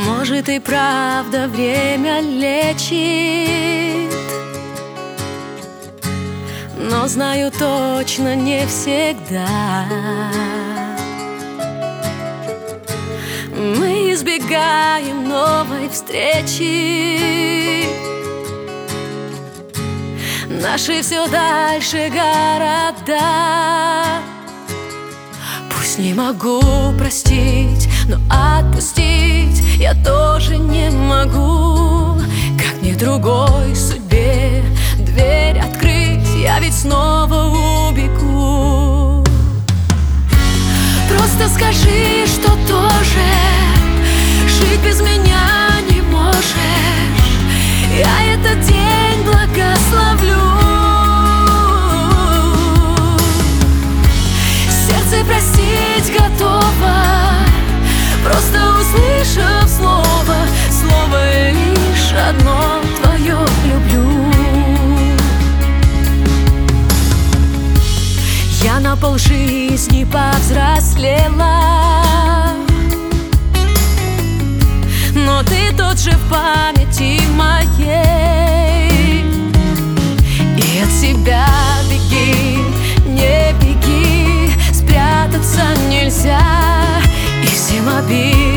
Может и правда время лечит, но знаю точно не всегда. Мы избегаем новой встречи, наши все дальше города. Пусть не могу простить, но отпустить я тоже не могу. Как мне другой судьбе дверь открыть, я ведь снова убегу. Просто скажи, что тоже жить без меня не можешь. Я этот день благословлю. Сердце простить готово, просто услышав слово лишь одно твое люблю. Я на полжизни повзрослела, но ты тот же в памяти моей. И от себя беги, не беги, спрятаться нельзя, и всем обид